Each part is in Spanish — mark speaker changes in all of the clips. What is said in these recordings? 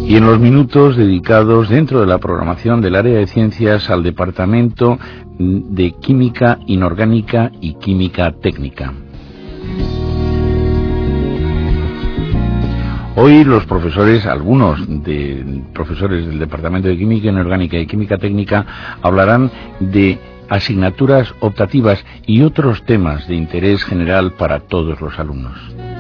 Speaker 1: Y en los minutos dedicados dentro de la programación del área de ciencias al Departamento de Química Inorgánica y Química Técnica. Hoy los profesores, algunos de profesores del Departamento de Química Inorgánica y Química Técnica, hablarán de asignaturas optativas y otros temas de interés general para todos los alumnos.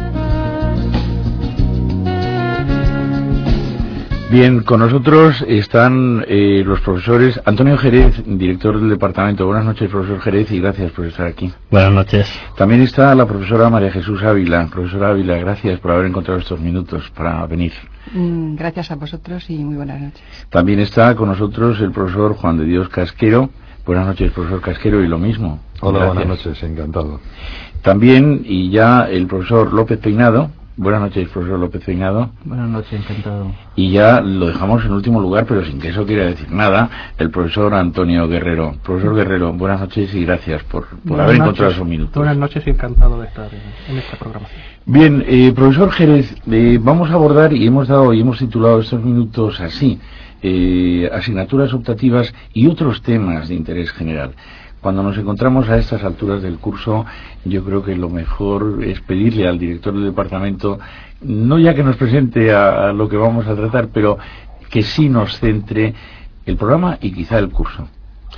Speaker 1: Bien, con nosotros están los profesores Antonio Jerez, director del departamento. Buenas noches, profesor Jerez, y gracias por estar aquí.
Speaker 2: Buenas noches.
Speaker 1: También está la profesora María Jesús Ávila. Profesora Ávila, gracias por haber encontrado estos minutos para venir.
Speaker 3: Gracias a vosotros y muy buenas noches.
Speaker 1: También está con nosotros el profesor Juan de Dios Casquero. Buenas noches, profesor Casquero, y lo mismo.
Speaker 4: Hola,
Speaker 1: gracias.
Speaker 4: buenas noches, encantado.
Speaker 1: También, y ya el profesor López Peinado. Buenas noches, profesor López Peinado.
Speaker 5: Buenas noches, encantado.
Speaker 1: Y ya lo dejamos en último lugar, pero sin que eso quiera decir nada, el profesor Antonio Guerrero. Profesor Guerrero, buenas noches y gracias por haber encontrado esos minutos.
Speaker 5: Buenas noches y encantado de estar en esta programación.
Speaker 1: Bien, profesor Jerez, vamos a abordar, y hemos titulado estos minutos así, asignaturas optativas y otros temas de interés general. Cuando nos encontramos a estas alturas del curso, yo creo que lo mejor es pedirle al director del departamento, no ya que nos presente a lo que vamos a tratar, pero que sí nos centre el programa y quizá el curso.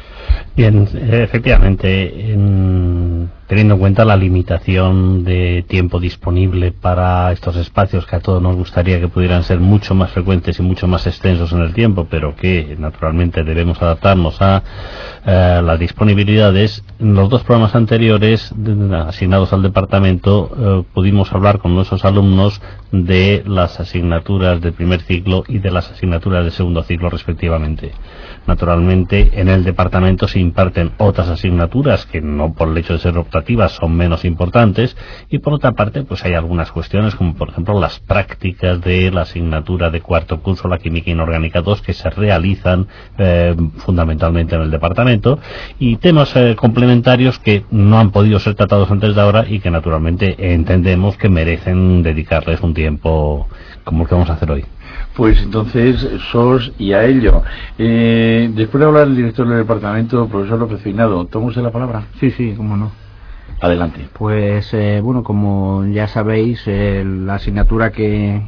Speaker 2: Bien, efectivamente, teniendo en cuenta la limitación de tiempo disponible para estos espacios, que a todos nos gustaría que pudieran ser mucho más frecuentes y mucho más extensos en el tiempo, pero que naturalmente debemos adaptarnos a las disponibilidades, en los dos programas anteriores asignados al departamento pudimos hablar con nuestros alumnos de las asignaturas del primer ciclo y de las asignaturas del segundo ciclo respectivamente. Naturalmente, en el departamento se imparten otras asignaturas que no por el hecho de ser optativas son menos importantes, y por otra parte pues hay algunas cuestiones como por ejemplo las prácticas de la asignatura de cuarto curso, la Química Inorgánica 2, que se realizan fundamentalmente en el departamento, y temas complementarios que no han podido ser tratados antes de ahora y que naturalmente entendemos que merecen dedicarles un tiempo como el que vamos a hacer hoy.
Speaker 1: Pues entonces, sos y a ello. Después de hablar el director del departamento, profesor López Peinado, ¿toma usted la palabra?
Speaker 5: Sí, cómo no.
Speaker 1: Adelante.
Speaker 5: Pues, bueno, como ya sabéis, la asignatura que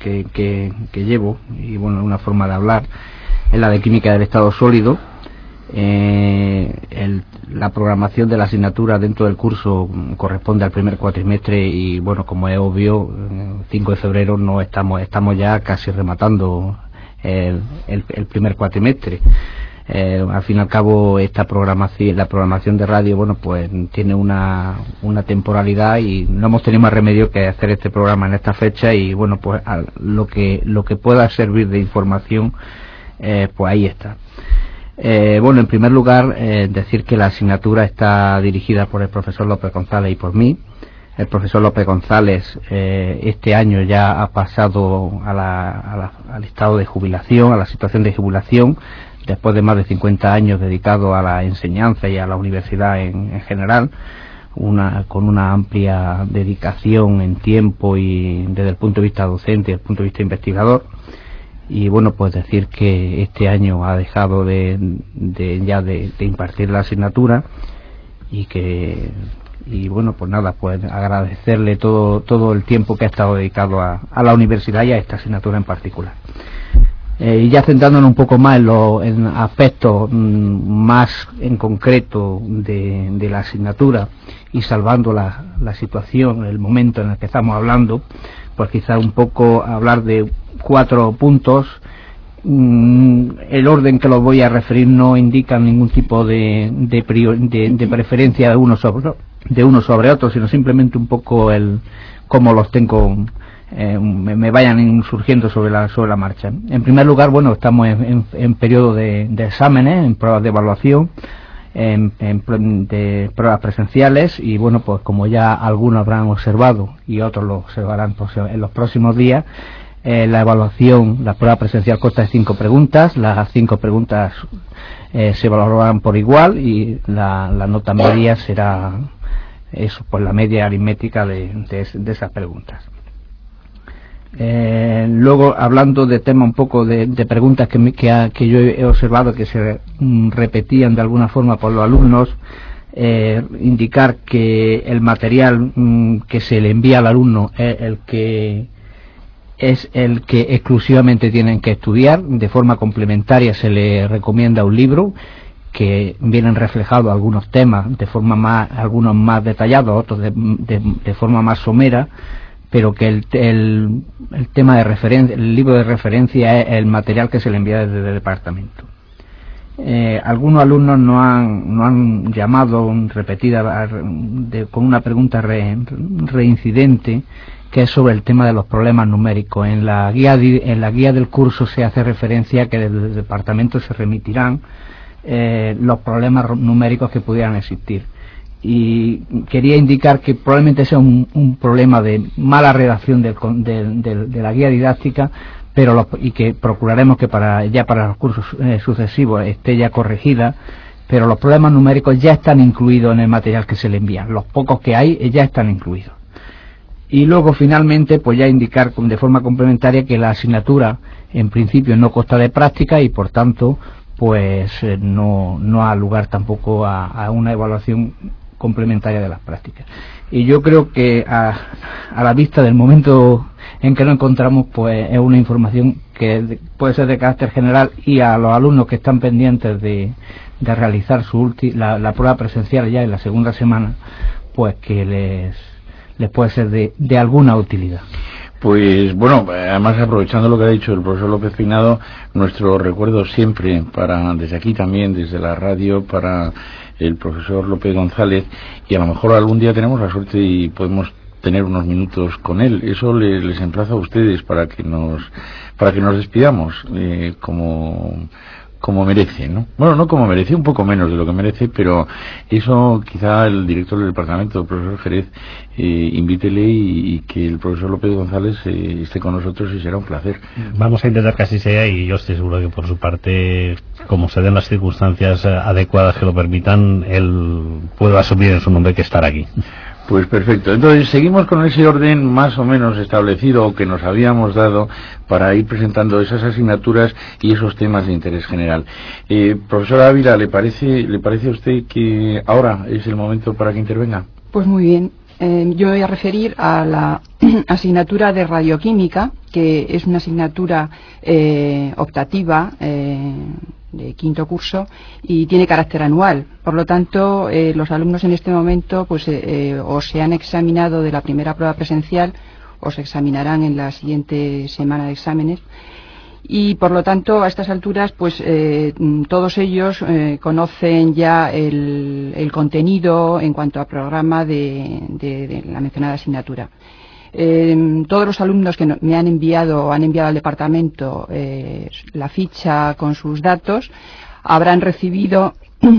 Speaker 5: llevo, y bueno, una forma de hablar, es la de Química del Estado Sólido. La programación de la asignatura dentro del curso corresponde al primer cuatrimestre y bueno, como es obvio, 5 de febrero no estamos ya casi rematando el primer cuatrimestre. Al fin y al cabo la programación de radio, bueno, pues tiene una temporalidad y no hemos tenido más remedio que hacer este programa en esta fecha, y bueno, pues lo que pueda servir de información, pues ahí está. Bueno, en primer lugar, decir que la asignatura está dirigida por el profesor López González y por mí. El profesor López González este año ya ha pasado al estado de jubilación, a la situación de jubilación, después de más de 50 años dedicado a la enseñanza y a la universidad en general, con una amplia dedicación en tiempo y desde el punto de vista docente y desde el punto de vista investigador. Y bueno, pues decir que este año ha dejado de impartir la asignatura y bueno, pues nada, pues agradecerle todo el tiempo que ha estado dedicado a la universidad y a esta asignatura en particular. Y ya centrándonos un poco más en aspectos más en concreto de la asignatura y salvando la situación, el momento en el que estamos hablando, pues quizá un poco hablar de 4 puntos. El orden que los voy a referir no indica ningún tipo de preferencia de uno sobre otro, sino simplemente un poco cómo los tengo, me vayan surgiendo sobre la marcha. En primer lugar, bueno, estamos en periodo de exámenes, en pruebas de evaluación, de pruebas presenciales, y bueno, pues como ya algunos habrán observado y otros lo observarán en los próximos días, la evaluación, la prueba presencial consta de 5 preguntas. Las 5 preguntas se evaluarán por igual y la nota media será eso, pues la media aritmética de esas preguntas. Luego, hablando de tema un poco de preguntas que yo he observado que se repetían de alguna forma por los alumnos, indicar que el material que se le envía al alumno es el que exclusivamente tienen que estudiar. De forma complementaria se le recomienda un libro que vienen reflejados algunos temas algunos más detallados, otros de forma más somera, pero que el tema de referencia, el libro de referencia es el material que se le envía desde el departamento. Algunos alumnos no han llamado repetida con una pregunta reincidente, que es sobre el tema de los problemas numéricos. En la guía del curso se hace referencia a que desde el departamento se remitirán los problemas numéricos que pudieran existir, y quería indicar que probablemente sea un problema de mala redacción de la guía didáctica, y que procuraremos que para los cursos sucesivos esté ya corregida, pero los problemas numéricos ya están incluidos en el material que se le envía. Los pocos que hay ya están incluidos. Y luego, finalmente, pues ya indicar de forma complementaria que la asignatura en principio no consta de práctica, y por tanto pues no ha lugar tampoco a una evaluación complementaria de las prácticas. Y yo creo que a la vista del momento en que nos encontramos, pues es una información que puede ser de carácter general, y a los alumnos que están pendientes de realizar la prueba presencial ya en la segunda semana, pues que les puede ser de alguna utilidad.
Speaker 1: Pues bueno, además, aprovechando lo que ha dicho el profesor López Peinado, nuestro recuerdo siempre desde aquí también, desde la radio, para el profesor López González, y a lo mejor algún día tenemos la suerte y podemos tener unos minutos con él. Eso les emplazo a ustedes para que nos despidamos como merece, ¿no? Bueno, no como merece, un poco menos de lo que merece, pero eso quizá el director del departamento, el profesor Jerez, invítele y que el profesor López González esté con nosotros, y será un placer.
Speaker 2: Vamos a intentar que así sea, y yo estoy seguro que por su parte, como se den las circunstancias adecuadas que lo permitan, él puede asumir en su nombre que estar aquí.
Speaker 1: Pues perfecto. Entonces seguimos con ese orden más o menos establecido, o que nos habíamos dado, para ir presentando esas asignaturas y esos temas de interés general. Profesora Ávila, ¿le parece a usted que ahora es el momento para que intervenga?
Speaker 3: Pues muy bien. Yo me voy a referir a la asignatura de radioquímica, que es una asignatura optativa de quinto curso, y tiene carácter anual. Por lo tanto, los alumnos en este momento pues o se han examinado de la primera prueba presencial, o se examinarán en la siguiente semana de exámenes, y por lo tanto a estas alturas pues todos ellos conocen ya el contenido en cuanto a programa de la mencionada asignatura. Todos los alumnos que me han enviado al departamento la ficha con sus datos habrán recibido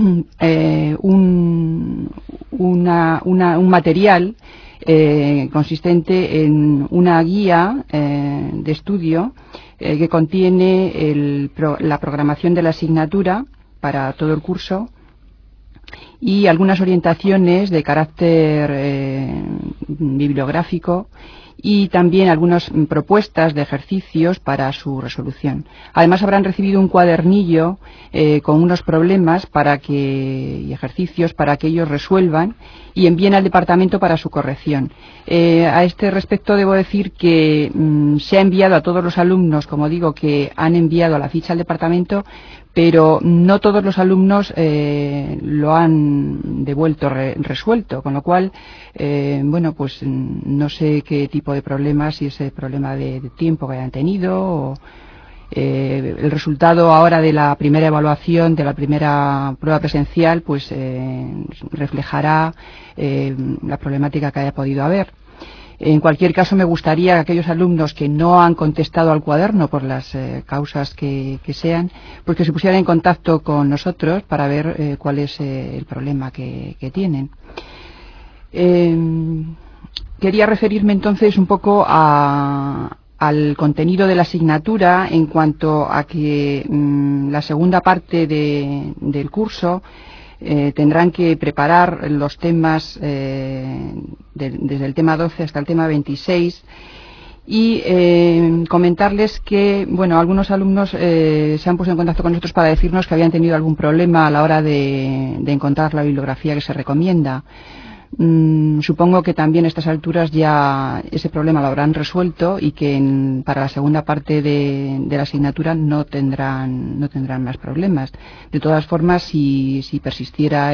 Speaker 3: un material consistente en una guía de estudio que contiene la programación de la asignatura para todo el curso, y algunas orientaciones de carácter bibliográfico, y también algunas propuestas de ejercicios para su resolución. Además, habrán recibido un cuadernillo con unos problemas y ejercicios para que ellos resuelvan y envíen al departamento para su corrección. A este respecto debo decir que se ha enviado a todos los alumnos, como digo, que han enviado la ficha al departamento, pero no todos los alumnos lo han devuelto resuelto, con lo cual, bueno, pues no sé qué tipo de problemas, si es el problema de tiempo que hayan tenido, o el resultado ahora de la primera evaluación, de la primera prueba presencial, pues reflejará la problemática que haya podido haber. En cualquier caso, me gustaría que aquellos alumnos que no han contestado al cuaderno por las causas que sean, pues que se pusieran en contacto con nosotros para ver cuál es el problema que tienen. Quería referirme entonces un poco al contenido de la asignatura, en cuanto a que la segunda parte del curso tendrán que preparar los temas desde el tema 12 hasta el tema 26, y comentarles que, bueno, algunos alumnos se han puesto en contacto con nosotros para decirnos que habían tenido algún problema a la hora de encontrar la bibliografía que se recomienda. Supongo que también a estas alturas ya ese problema lo habrán resuelto y que para la segunda parte de la asignatura no tendrán más problemas. De todas formas, si persistiera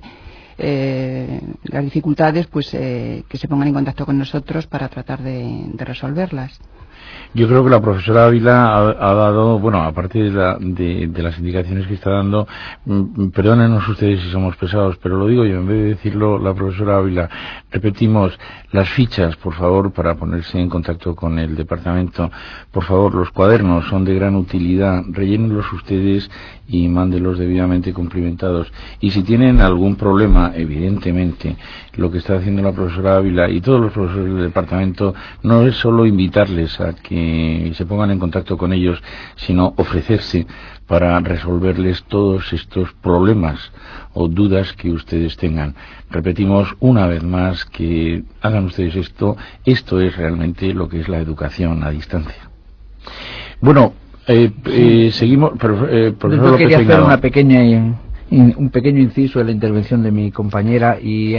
Speaker 3: las dificultades, pues que se pongan en contacto con nosotros para tratar de resolverlas.
Speaker 1: Yo creo que la profesora Ávila ha dado, bueno, aparte de las indicaciones que está dando, perdónenos ustedes si somos pesados, pero lo digo yo, en vez de decirlo la profesora Ávila, repetimos las fichas, por favor, para ponerse en contacto con el departamento. Por favor, los cuadernos son de gran utilidad, rellénenlos ustedes y mándelos debidamente cumplimentados. Y si tienen algún problema, evidentemente, lo que está haciendo la profesora Ávila y todos los profesores del departamento no es solo invitarles a que se pongan en contacto con ellos, sino ofrecerse para resolverles todos estos problemas o dudas que ustedes tengan. Repetimos una vez más que hagan ustedes esto es realmente lo que es la educación a distancia. Bueno, seguimos, profesor López
Speaker 5: quería hacer
Speaker 1: Peinado.
Speaker 5: Un pequeño inciso en la intervención de mi compañera y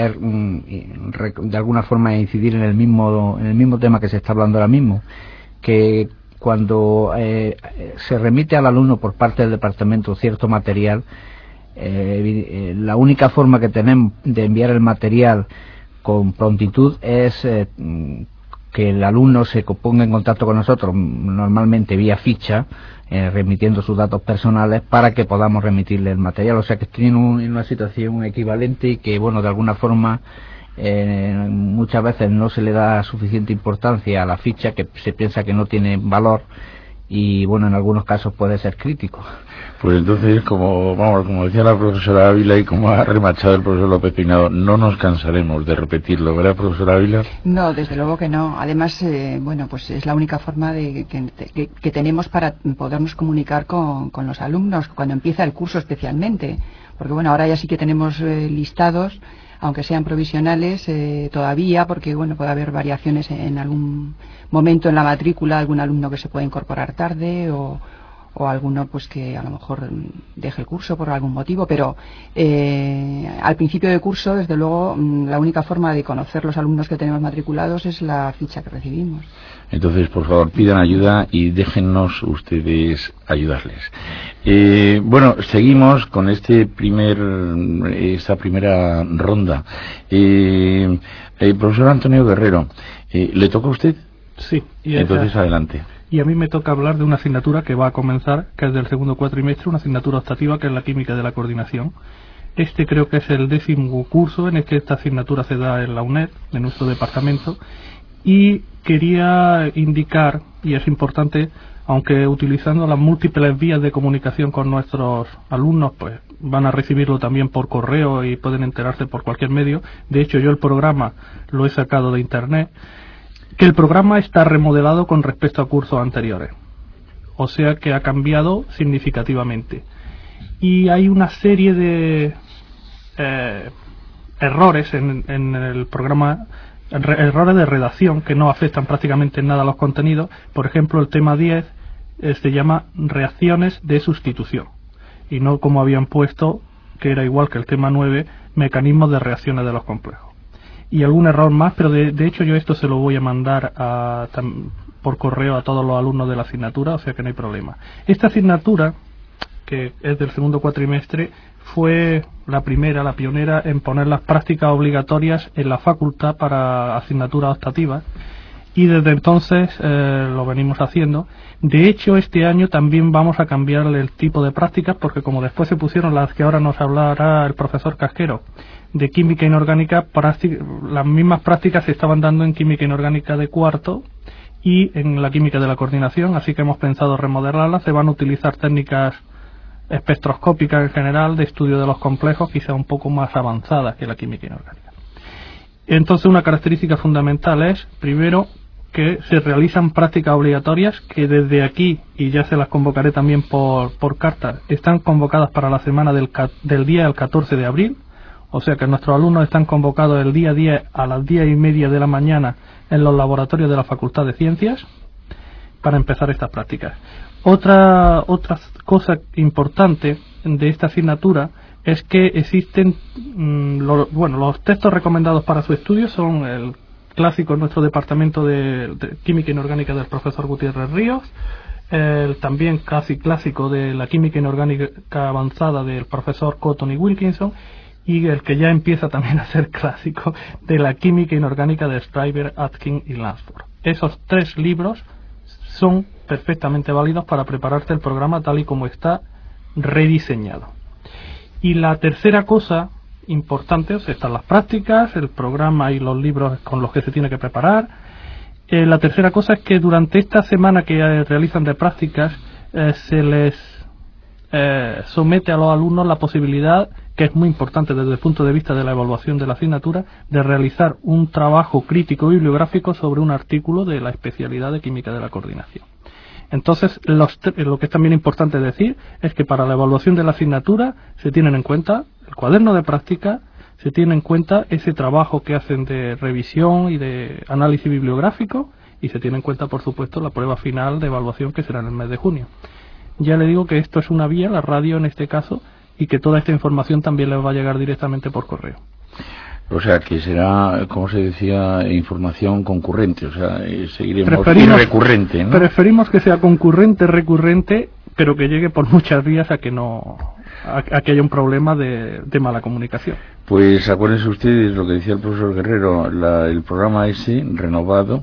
Speaker 5: de alguna forma incidir en el mismo tema que se está hablando ahora mismo, que cuando se remite al alumno por parte del departamento cierto material, la única forma que tenemos de enviar el material con prontitud es que el alumno se ponga en contacto con nosotros, normalmente vía ficha, remitiendo sus datos personales para que podamos remitirle el material. O sea que estoy en una situación equivalente y que, bueno, de alguna forma muchas veces no se le da suficiente importancia a la ficha, que se piensa que no tiene valor, y bueno, en algunos casos puede ser crítico.
Speaker 1: Pues entonces, como decía la profesora Ávila y como ha remachado el profesor López Peinado, no nos cansaremos de repetirlo, ¿verdad, profesora Ávila?
Speaker 3: No, desde luego que no. Además, bueno, pues es la única forma que tenemos para podernos comunicar con los alumnos cuando empieza el curso, especialmente, porque bueno, ahora ya sí que tenemos listados, aunque sean provisionales todavía, porque bueno, puede haber variaciones en algún momento en la matrícula, algún alumno que se puede incorporar tarde o alguno pues que a lo mejor deje el curso por algún motivo, pero al principio de curso, desde luego, la única forma de conocer los alumnos que tenemos matriculados es la ficha que recibimos.
Speaker 1: Entonces, por favor, pidan ayuda y déjennos ustedes ayudarles. Bueno, seguimos con esta primera ronda. Profesor Antonio Guerrero, ¿le toca a usted?
Speaker 4: Sí.
Speaker 1: Entonces, adelante.
Speaker 4: Y a mí me toca hablar de una asignatura que va a comenzar, que es del segundo cuatrimestre, una asignatura optativa que es la química de la coordinación. Este creo que es el 10º curso en el que esta asignatura se da en la UNED, de nuestro departamento, y quería indicar, y es importante, aunque utilizando las múltiples vías de comunicación con nuestros alumnos, pues van a recibirlo también por correo y pueden enterarse por cualquier medio. De hecho, yo el programa lo he sacado de internet, que el programa está remodelado con respecto a cursos anteriores, o sea que ha cambiado significativamente, y hay una serie de errores en el programa, errores de redacción que no afectan prácticamente en nada a los contenidos. Por ejemplo, el tema 10 se llama reacciones de sustitución y no, como habían puesto, que era igual que el tema 9, mecanismos de reacciones de los complejos. Y algún error más, pero de hecho yo esto se lo voy a mandar por correo a todos los alumnos de la asignatura, o sea que no hay problema. Esta asignatura, que es del segundo cuatrimestre, fue la pionera en poner las prácticas obligatorias en la facultad para asignaturas optativas, y desde entonces lo venimos haciendo. De hecho, este año también vamos a cambiarle el tipo de prácticas, porque como después se pusieron las que ahora nos hablará el profesor Casquero, de química inorgánica, las mismas prácticas se estaban dando en química inorgánica de cuarto y en la química de la coordinación, así que hemos pensado remodelarlas. Se van a utilizar técnicas espectroscópicas en general, de estudio de los complejos, quizá un poco más avanzadas que la química inorgánica. Entonces, una característica fundamental es, primero, que se realizan prácticas obligatorias, que desde aquí, y ya se las convocaré también por carta, están convocadas para la semana del día al 14 de abril, O sea que nuestros alumnos están convocados el día 10 a las 10:30 de la mañana en los laboratorios de la Facultad de Ciencias para empezar estas prácticas. Otra cosa importante de esta asignatura es que existen los textos recomendados para su estudio son el clásico en nuestro departamento de Química Inorgánica del profesor Gutiérrez Ríos, el también casi clásico de la Química Inorgánica Avanzada del profesor Cotton y Wilkinson, y el que ya empieza también a ser clásico de la Química Inorgánica de Stryver, Atkins y Lansford. Esos 3 libros son perfectamente válidos para prepararte el programa tal y como está rediseñado. Y la tercera cosa importante, o sea, están las prácticas, el programa y los libros con los que se tiene que preparar. La tercera cosa es que durante esta semana que realizan de prácticas se les somete a los alumnos la posibilidad, que es muy importante desde el punto de vista de la evaluación de la asignatura, de realizar un trabajo crítico bibliográfico sobre un artículo de la especialidad de Química de la Coordinación. Entonces, lo que es también importante decir es que para la evaluación de la asignatura se tienen en cuenta el cuaderno de práctica, se tiene en cuenta ese trabajo que hacen de revisión y de análisis bibliográfico, y se tiene en cuenta, por supuesto, la prueba final de evaluación que será en el mes de junio. Ya le digo que esto es una vía, la radio en este caso, y que toda esta información también les va a llegar directamente por correo.
Speaker 1: O sea, que será, como se decía, información concurrente, o sea, seguiremos recurrente, ¿no?
Speaker 4: Preferimos que sea concurrente, recurrente, pero que llegue por muchas vías a que que haya un problema de mala comunicación.
Speaker 1: Pues acuérdense ustedes lo que decía el profesor Guerrero, el programa ese renovado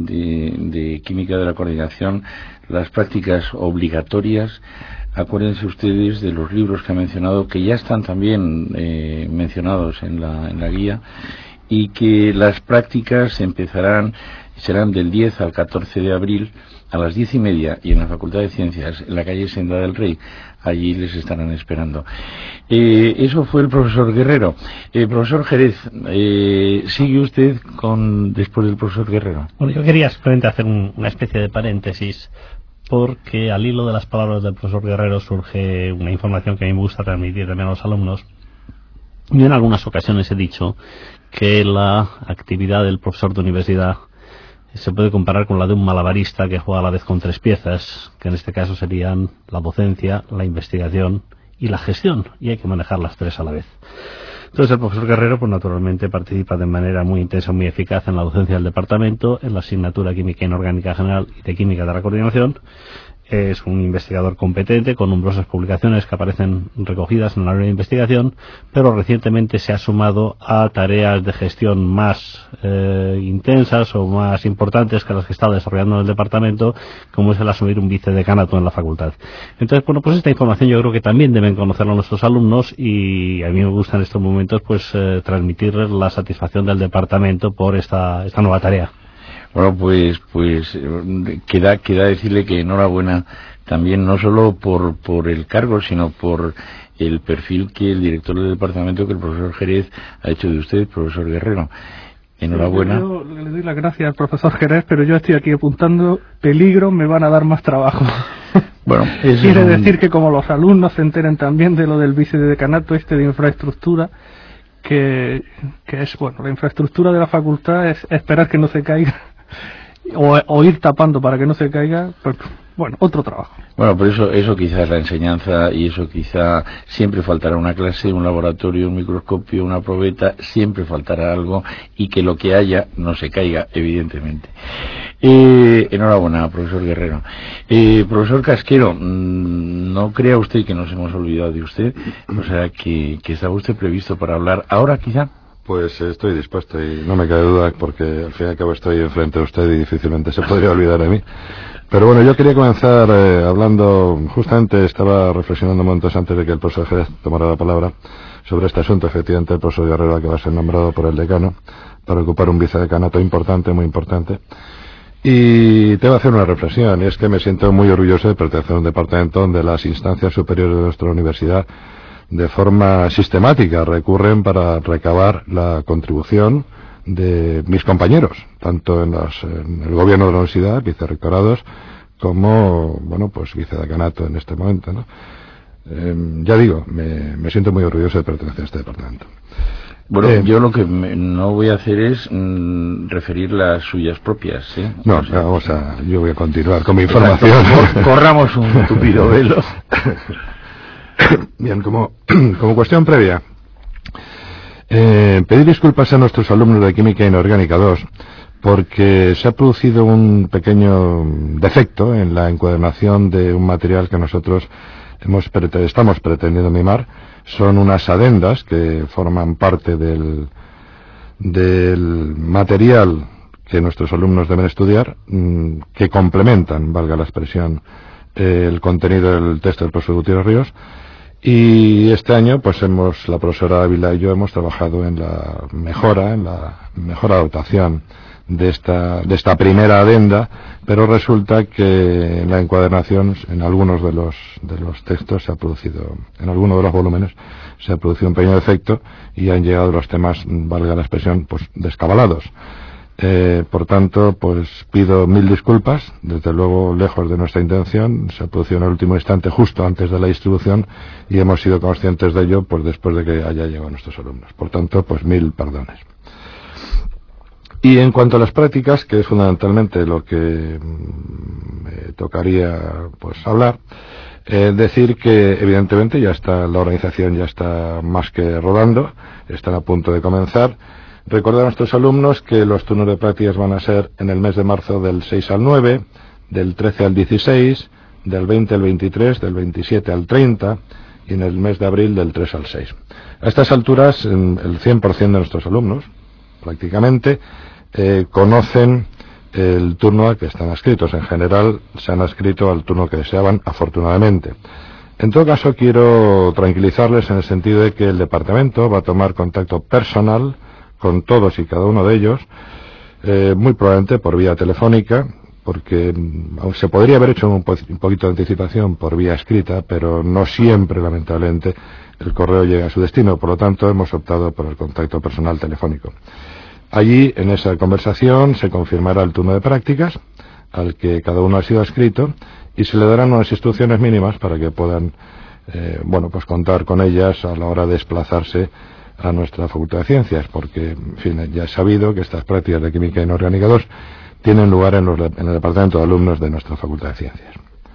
Speaker 1: de Química de la Coordinación, las prácticas obligatorias. Acuérdense ustedes de los libros que ha mencionado, que ya están también mencionados en la guía, y que las prácticas serán del 10 al 14 de abril a las 10:30 y en la Facultad de Ciencias, en la calle Senda del Rey. Allí les estarán esperando. Eso fue el profesor Guerrero. Profesor Jerez, ¿sigue usted después del profesor Guerrero?
Speaker 2: Bueno, yo quería simplemente hacer una especie de paréntesis, porque al hilo de las palabras del profesor Guerrero surge una información que a mí me gusta transmitir también a los alumnos. Yo en algunas ocasiones he dicho que la actividad del profesor de universidad se puede comparar con la de un malabarista que juega a la vez con 3 piezas, que en este caso serían la docencia, la investigación y la gestión, y hay que manejar las 3 a la vez. Entonces el profesor Guerrero, pues naturalmente participa de manera muy intensa, muy eficaz en la docencia del departamento, en la asignatura Química Inorgánica General y de Química de la Coordinación. Es un investigador competente, con numerosas publicaciones que aparecen recogidas en la área de investigación, pero recientemente se ha sumado a tareas de gestión más intensas o más importantes que las que está desarrollando en el departamento, como es el asumir un vicedecanato en la facultad. Entonces, bueno, pues esta información yo creo que también deben conocerlo nuestros alumnos, y a mí me gusta en estos momentos pues transmitirles la satisfacción del departamento por esta nueva tarea.
Speaker 1: Bueno, pues queda decirle que enhorabuena también, no solo por el cargo, sino por el perfil que el director del departamento, que el profesor Jerez, ha hecho de usted, profesor Guerrero. Enhorabuena.
Speaker 4: Yo le doy las gracias al profesor Jerez, pero yo estoy aquí apuntando peligro, me van a dar más trabajo.
Speaker 1: Bueno,
Speaker 4: quiere decir que como los alumnos se enteren también de lo del vicedecanato de infraestructura, que es, bueno, la infraestructura de la facultad es esperar que no se caiga, o ir tapando para que no se caiga, pues, bueno, otro trabajo.
Speaker 1: Bueno, pero eso quizás es la enseñanza, y eso quizá siempre faltará una clase, un laboratorio, un microscopio, una probeta, siempre faltará algo, y que lo que haya no se caiga, evidentemente. Enhorabuena, profesor Guerrero. Profesor Casquero, no crea usted que nos hemos olvidado de usted, o sea que estaba usted previsto para hablar ahora quizá.
Speaker 6: Pues estoy dispuesto, y no me cabe duda, porque al fin y al cabo estoy enfrente de usted y difícilmente se podría olvidar de mí. Pero bueno, yo quería comenzar hablando, justamente estaba reflexionando momentos antes de que el profesor Jerez tomara la palabra sobre este asunto. Efectivamente, el profesor Guerrero, que va a ser nombrado por el decano para ocupar un vicedecanato importante, muy importante. Y te voy a hacer una reflexión, y es que me siento muy orgulloso de pertenecer a un departamento donde las instancias superiores de nuestra universidad de forma sistemática recurren para recabar la contribución de mis compañeros, tanto en el gobierno de la universidad, vicerrectorados, como, bueno, pues vicedecanato en este momento, ¿no? ya digo, me siento muy orgulloso de pertenecer a este departamento.
Speaker 1: Bueno, yo lo que no voy a hacer es referir las suyas propias, ¿eh?
Speaker 6: No, yo voy a continuar con mi información.
Speaker 1: Corramos un tupido velo.
Speaker 6: Bien, como cuestión previa, pedir disculpas a nuestros alumnos de Química Inorgánica 2 porque se ha producido un pequeño defecto en la encuadernación de un material que nosotros estamos pretendiendo mimar. Son unas adendas que forman parte del material que nuestros alumnos deben estudiar, que complementan, valga la expresión, el contenido del texto del profesor Gutiérrez Ríos. Y este año, pues la profesora Ávila y yo hemos trabajado en la mejora dotación de esta primera adenda, pero resulta que en la encuadernación, en algunos de los textos en algunos de los volúmenes se ha producido un pequeño defecto y han llegado los temas, valga la expresión, pues descabalados. Por tanto, pues pido 1000 disculpas, desde luego lejos de nuestra intención, se ha producido en el último instante justo antes de la distribución y hemos sido conscientes de ello pues después de que haya llegado a nuestros alumnos. Por tanto, pues 1000 perdones. Y en cuanto a las prácticas, que es fundamentalmente lo que me tocaría pues hablar, decir que evidentemente la organización ya está más que rodando, están a punto de comenzar. Recordar a nuestros alumnos que los turnos de prácticas van a ser en el mes de marzo del 6 al 9, del 13 al 16, del 20 al 23, del 27 al 30 y en el mes de abril del 3 al 6. A estas alturas, el 100% de nuestros alumnos, prácticamente, conocen el turno al que están adscritos. En general, se han adscrito al turno que deseaban, afortunadamente. En todo caso, quiero tranquilizarles en el sentido de que el departamento va a tomar contacto personal con todos y cada uno de ellos, muy probablemente por vía telefónica, porque se podría haber hecho un poquito de anticipación por vía escrita, pero no siempre, lamentablemente, el correo llega a su destino. Por lo tanto, hemos optado por el contacto personal telefónico. Allí, en esa conversación, se confirmará el turno de prácticas al que cada uno ha sido adscrito y se le darán unas instrucciones mínimas para que puedan, pues contar con ellas a la hora de desplazarse a nuestra Facultad de Ciencias, porque, en fin, ya es sabido que estas prácticas de Química Inorgánica 2 tienen lugar en el Departamento de Alumnos de nuestra Facultad de Ciencias.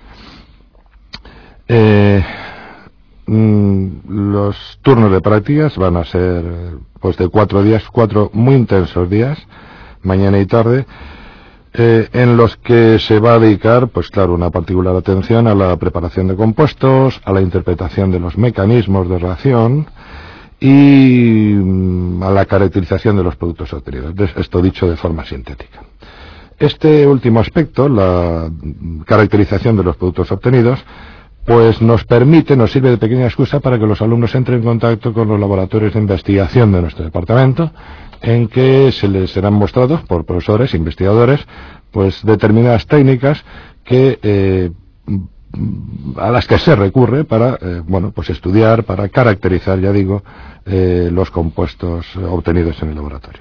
Speaker 6: Los turnos de prácticas van a ser pues de 4 días, 4 muy intensos días, mañana y tarde, en los que se va a dedicar, pues claro, una particular atención a la preparación de compuestos, a la interpretación de los mecanismos de reacción y a la caracterización de los productos obtenidos. Esto dicho de forma sintética. Este último aspecto, la caracterización de los productos obtenidos, pues nos sirve de pequeña excusa para que los alumnos entren en contacto con los laboratorios de investigación de nuestro departamento, en que se les serán mostrados por profesores, investigadores, pues determinadas técnicas a las que se recurre para, pues estudiar, para caracterizar, ya digo, los compuestos obtenidos en el laboratorio.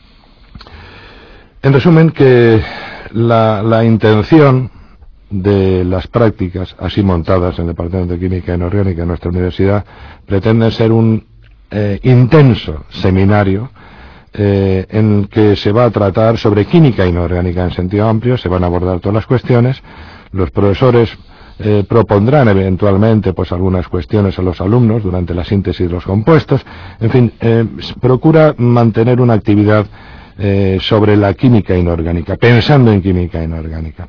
Speaker 6: En resumen, que la intención de las prácticas así montadas en el Departamento de Química Inorgánica de nuestra universidad pretende ser un intenso seminario en que se va a tratar sobre química inorgánica en sentido amplio, se van a abordar todas las cuestiones, los profesores propondrán eventualmente pues algunas cuestiones a los alumnos durante la síntesis de los compuestos, en fin, procura mantener una actividad sobre la química inorgánica, pensando en química inorgánica.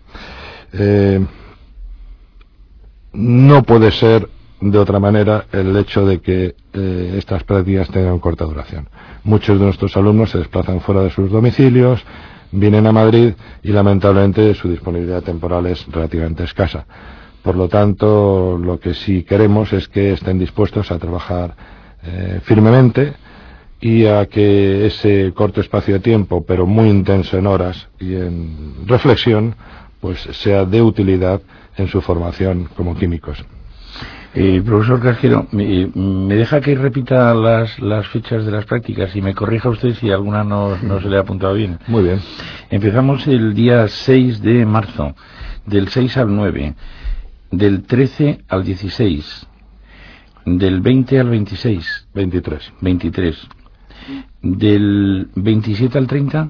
Speaker 6: No puede ser de otra manera el hecho de que estas prácticas tengan corta duración. Muchos de nuestros alumnos se desplazan fuera de sus domicilios, vienen a Madrid y lamentablemente su disponibilidad temporal es relativamente escasa. Por lo tanto, lo que sí queremos es que estén dispuestos a trabajar firmemente y a que ese corto espacio de tiempo, pero muy intenso en horas y en reflexión, pues sea de utilidad en su formación como químicos.
Speaker 1: Profesor Casquero, ¿me deja que repita las fechas de las prácticas y me corrija usted si alguna no se le ha apuntado bien?
Speaker 6: Muy bien.
Speaker 1: Empezamos el día 6 de marzo, del 6 al 9, del 13 al 16, Del 20 al 26.
Speaker 6: 23.
Speaker 1: 23. Del 27 al 30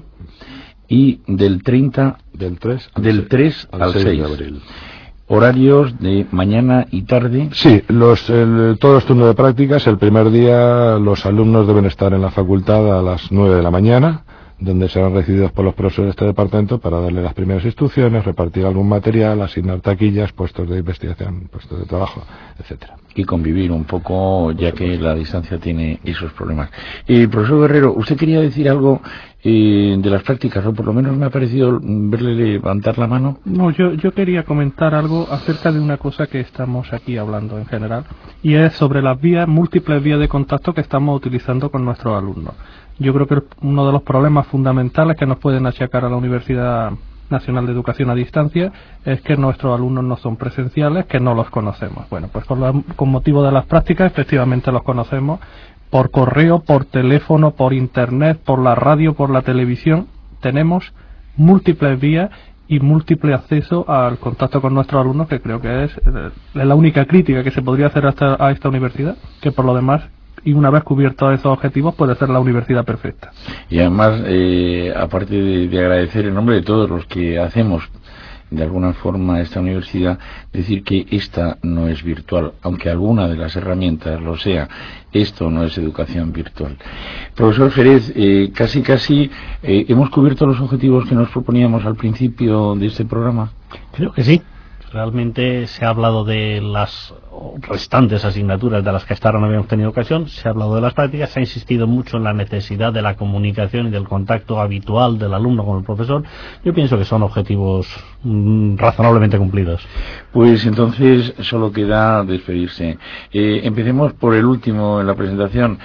Speaker 1: y del 30
Speaker 6: del 3
Speaker 1: al 6
Speaker 6: de abril.
Speaker 1: Horarios de mañana y tarde.
Speaker 6: Sí, todos los turnos de prácticas. El primer día los alumnos deben estar en la facultad a las 9 de la mañana, donde serán recibidos por los profesores de este departamento para darle las primeras instrucciones, repartir algún material, asignar taquillas, puestos de investigación, puestos de trabajo, etcétera.
Speaker 1: Y convivir un poco, ya que la distancia tiene esos problemas. Profesor Guerrero, usted quería decir algo de las prácticas, o por lo menos me ha parecido verle levantar la mano.
Speaker 4: No, yo quería comentar algo acerca de una cosa que estamos aquí hablando en general, y es sobre las múltiples vías de contacto que estamos utilizando con nuestros alumnos. Yo creo que uno de los problemas fundamentales que nos pueden achacar a la Universidad Nacional de Educación a Distancia es que nuestros alumnos no son presenciales, que no los conocemos. Bueno, pues con motivo de las prácticas efectivamente los conocemos por correo, por teléfono, por internet, por la radio, por la televisión. Tenemos múltiples vías y múltiple acceso al contacto con nuestros alumnos, que creo que es la única crítica que se podría hacer a esta universidad, que por lo demás, y una vez cubiertos esos objetivos, puede ser la universidad perfecta.
Speaker 1: Y además, aparte de agradecer en nombre de todos los que hacemos de alguna forma esta universidad, decir que esta no es virtual, aunque alguna de las herramientas lo sea. Esto no es educación virtual. Profesor Jerez, casi hemos cubierto los objetivos que nos proponíamos al principio de este programa.
Speaker 2: Creo que sí. Realmente se ha hablado de las restantes asignaturas de las que hasta ahora no habíamos tenido ocasión, se ha hablado de las prácticas, se ha insistido mucho en la necesidad de la comunicación y del contacto habitual del alumno con el profesor. Yo pienso que son objetivos razonablemente cumplidos.
Speaker 1: Pues entonces solo queda despedirse. Empecemos por el último en la presentación.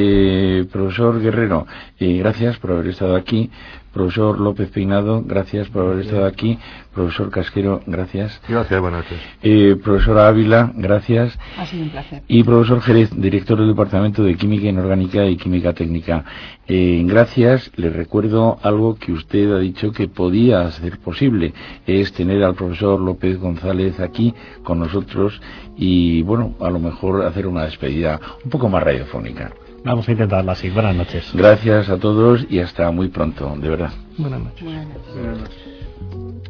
Speaker 1: Profesor Guerrero, gracias por haber estado aquí. Profesor López Peinado, gracias por haber estado aquí. Profesor Casquero, gracias.
Speaker 6: Gracias, buenas noches.
Speaker 1: Profesora Ávila, gracias.
Speaker 3: Ha sido un placer.
Speaker 1: Y profesor Jerez, director del Departamento de Química Inorgánica y Química Técnica. Gracias. Les recuerdo algo que usted ha dicho que podía ser posible, es tener al profesor López González aquí con nosotros y, bueno, a lo mejor hacer una despedida un poco más radiofónica.
Speaker 2: Vamos a intentarla así. Buenas noches.
Speaker 1: Gracias a todos y hasta muy pronto, de verdad.
Speaker 4: Buenas noches.
Speaker 3: Buenas noches.
Speaker 6: Buenas noches.